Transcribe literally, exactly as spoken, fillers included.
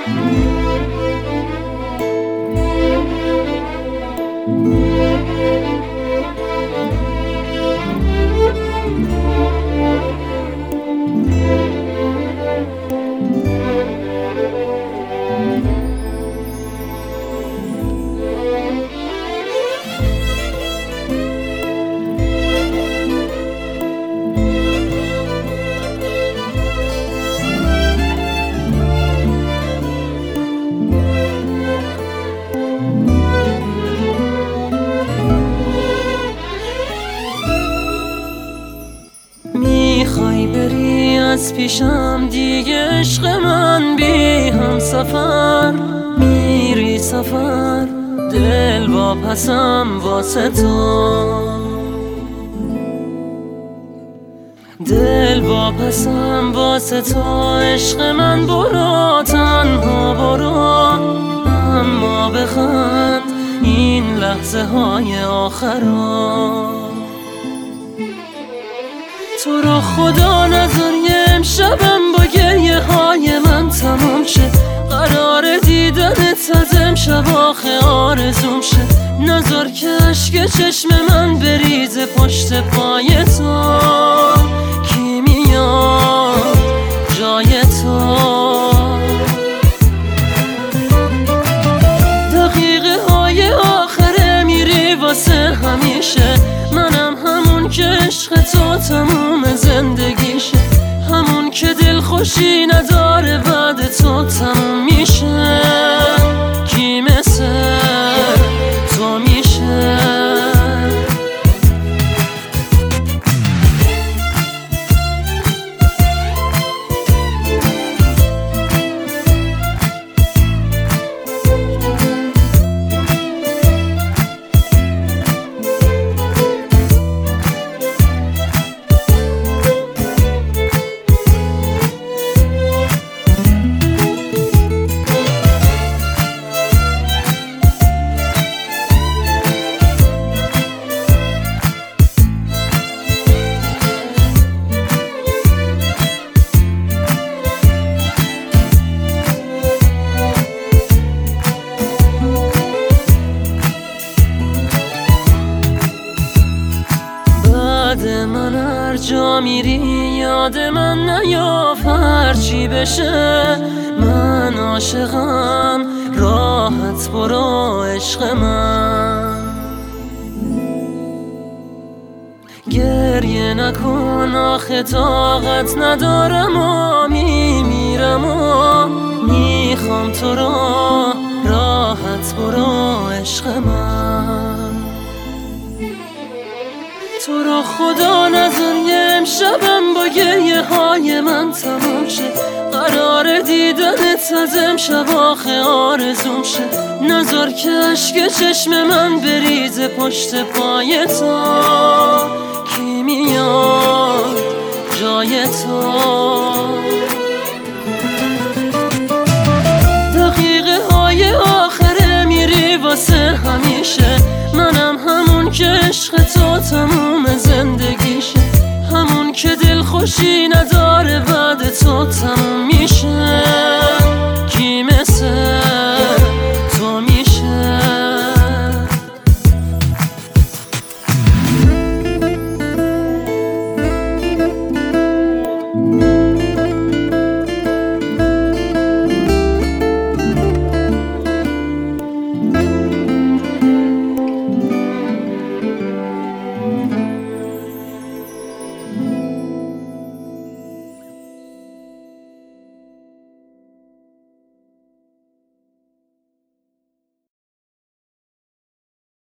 میخوای بری از پیشم دیگه عشق من، بی هم سفر میری سفر، دل واپسم واسه تو، دل واپسم واسه تو. عشق من برو تنها برو، اما بخند این لحظه های آخرا. تو رو خدا نذار یه امشبم با گریه های من تمام شه، قرار دیدنت از امشب آخه آرزوم شه. نذار که عشق چشم من بریزه پشت پای تو، کی میاد جای تو. دقیقه های آخره میری واسه همیشه، منم همون که عشق تو تموم زندگیشه، همون که دل خوشی نداره بعد تو تموم میشه. کی مثل تو میشه؟ من هر جا میری یاد من نیاف، هرچی بشه من عاشقم، راحت برو عشق من. گریه نکن آخه طاقت ندارم و میمیرم و میخوام تو رو، راحت برو عشق من. تو رو خدا نذار یه امشبم با گریه های من تمام شه، قرار دیدنت از امشب آخه آرزوم شه. نذار که عشق چشم من بریزه پشت پای تو، کی میاد جای تو. دقیقه های آخره میری واسه همیشه، منم همون که عشق تو تموم زندگیشه، همون که دل خوشی نداره بعد تو تموم میشه.